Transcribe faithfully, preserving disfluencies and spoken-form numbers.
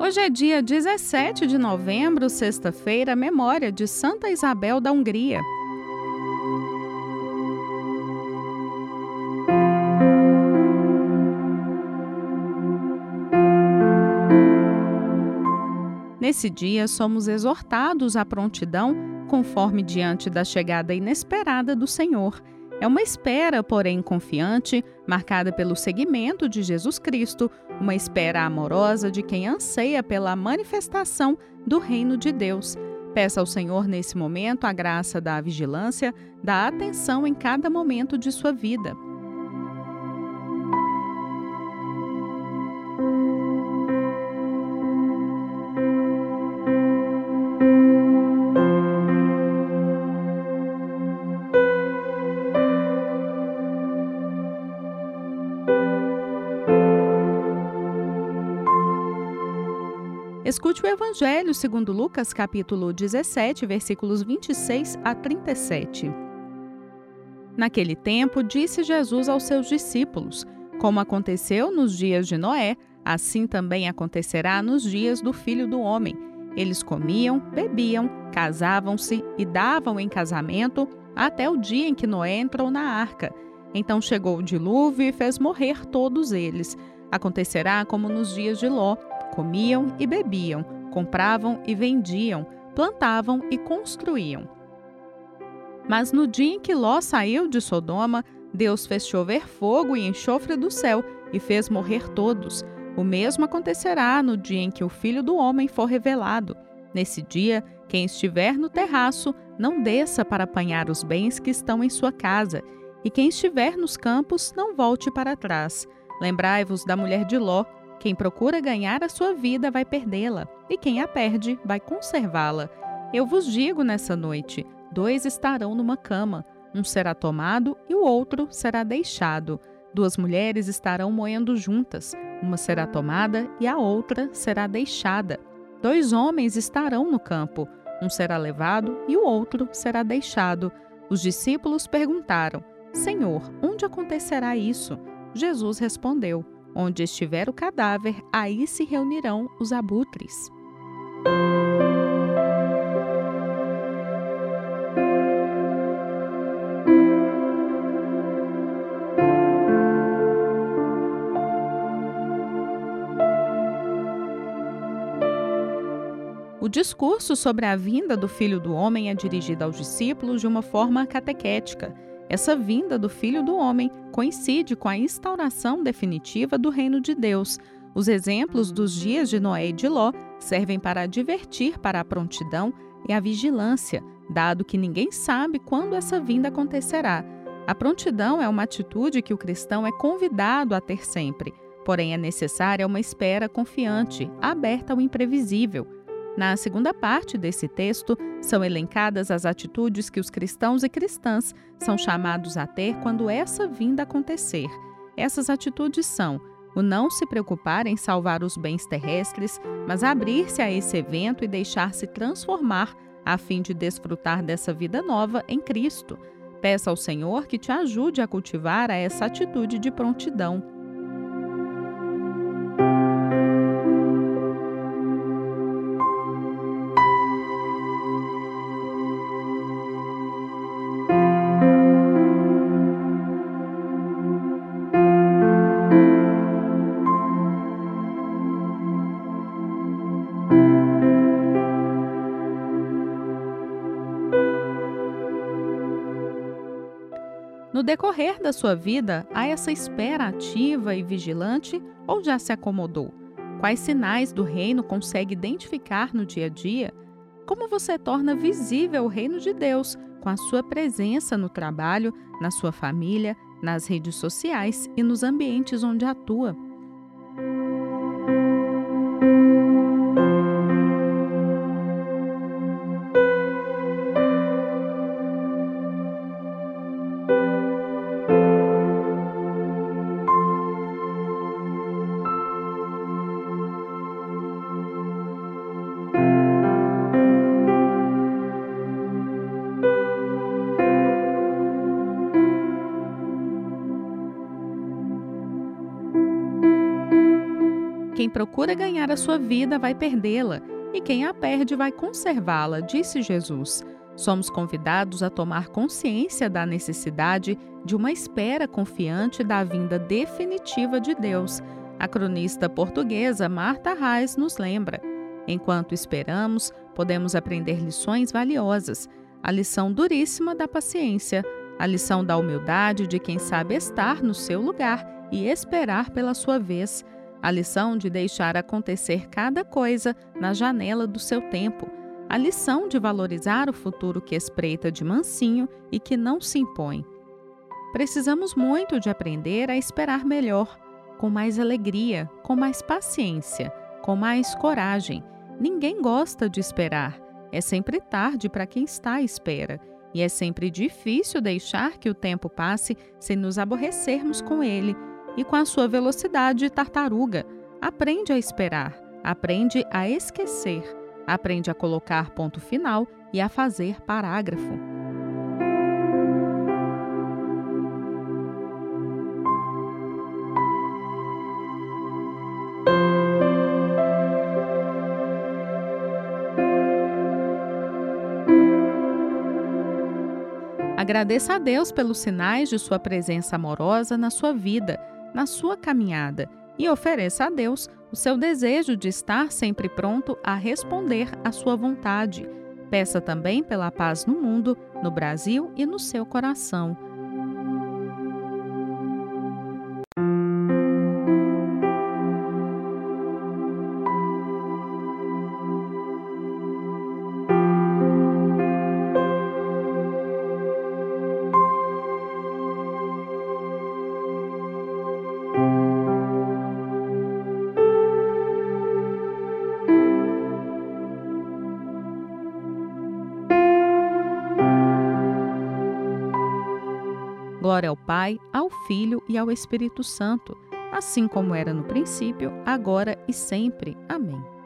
Hoje é dia dezessete de novembro, sexta-feira, memória de Santa Isabel da Hungria. Nesse dia, somos exortados à prontidão, conforme diante da chegada inesperada do Senhor. É uma espera, porém confiante, marcada pelo seguimento de Jesus Cristo, uma espera amorosa de quem anseia pela manifestação do reino de Deus. Peça ao Senhor nesse momento a graça da vigilância, da atenção em cada momento de sua vida. Escute o Evangelho segundo Lucas, capítulo dezessete, versículos vinte e seis a trinta e sete. Naquele tempo, disse Jesus aos seus discípulos: Como aconteceu nos dias de Noé, assim também acontecerá nos dias do Filho do Homem. Eles comiam, bebiam, casavam-se e davam em casamento até o dia em que Noé entrou na arca. Então chegou o dilúvio e fez morrer todos eles. Acontecerá como nos dias de Ló. Comiam e bebiam, compravam e vendiam, plantavam e construíam. Mas no dia em que Ló saiu de Sodoma, Deus fez chover fogo e enxofre do céu e fez morrer todos. O mesmo acontecerá no dia em que o Filho do Homem for revelado. Nesse dia, quem estiver no terraço, não desça para apanhar os bens que estão em sua casa, e quem estiver nos campos, não volte para trás. Lembrai-vos da mulher de Ló. Quem procura ganhar a sua vida vai perdê-la, e quem a perde vai conservá-la. Eu vos digo nessa noite, dois estarão numa cama, um será tomado e o outro será deixado. Duas mulheres estarão moendo juntas, uma será tomada e a outra será deixada. Dois homens estarão no campo, um será levado e o outro será deixado. Os discípulos perguntaram: Senhor, onde acontecerá isso? Jesus respondeu: Onde estiver o cadáver, aí se reunirão os abutres. O discurso sobre a vinda do Filho do Homem é dirigido aos discípulos de uma forma catequética. Essa vinda do Filho do Homem coincide com a instauração definitiva do reino de Deus. Os exemplos dos dias de Noé e de Ló servem para advertir para a prontidão e a vigilância, dado que ninguém sabe quando essa vinda acontecerá. A prontidão é uma atitude que o cristão é convidado a ter sempre, porém é necessária uma espera confiante, aberta ao imprevisível. Na segunda parte desse texto, são elencadas as atitudes que os cristãos e cristãs são chamados a ter quando essa vinda acontecer. Essas atitudes são o não se preocupar em salvar os bens terrestres, mas abrir-se a esse evento e deixar-se transformar a fim de desfrutar dessa vida nova em Cristo. Peça ao Senhor que te ajude a cultivar essa atitude de prontidão. No decorrer da sua vida, há essa espera ativa e vigilante ou já se acomodou? Quais sinais do reino consegue identificar no dia a dia? Como você torna visível o reino de Deus com a sua presença no trabalho, na sua família, nas redes sociais e nos ambientes onde atua? Quem procura ganhar a sua vida vai perdê-la, e quem a perde vai conservá-la, disse Jesus. Somos convidados a tomar consciência da necessidade de uma espera confiante da vinda definitiva de Deus. A cronista portuguesa Martha Reis nos lembra: enquanto esperamos, podemos aprender lições valiosas. A lição duríssima da paciência, a lição da humildade de quem sabe estar no seu lugar e esperar pela sua vez, a lição de deixar acontecer cada coisa na janela do seu tempo, a lição de valorizar o futuro que espreita de mansinho e que não se impõe. Precisamos muito de aprender a esperar melhor, com mais alegria, com mais paciência, com mais coragem. Ninguém gosta de esperar. É sempre tarde para quem está à espera. E é sempre difícil deixar que o tempo passe sem nos aborrecermos com ele. E com a sua velocidade tartaruga, aprende a esperar, aprende a esquecer, aprende a colocar ponto final e a fazer parágrafo. Agradeça a Deus pelos sinais de sua presença amorosa na sua vida, na sua caminhada, e ofereça a Deus o seu desejo de estar sempre pronto a responder à sua vontade. Peça também pela paz no mundo, no Brasil e no seu coração. Glória ao Pai, ao Filho e ao Espírito Santo, assim como era no princípio, agora e sempre. Amém.